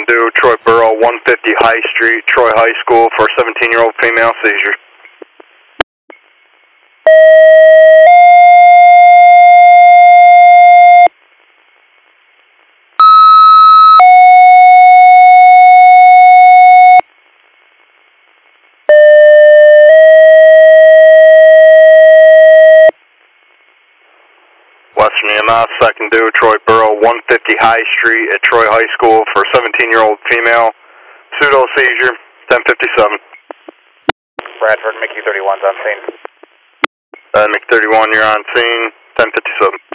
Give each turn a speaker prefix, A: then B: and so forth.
A: do Troy Borough, 150 High Street, Troy High School for a 17-year-old female seizure. Western EMS, second due, Troy Borough, 150 High Street at Troy High School for a 17-year-old female, pseudo seizure, 1057.
B: Bradford, McU 31's on scene.
A: McU 31, you're on scene, 1057.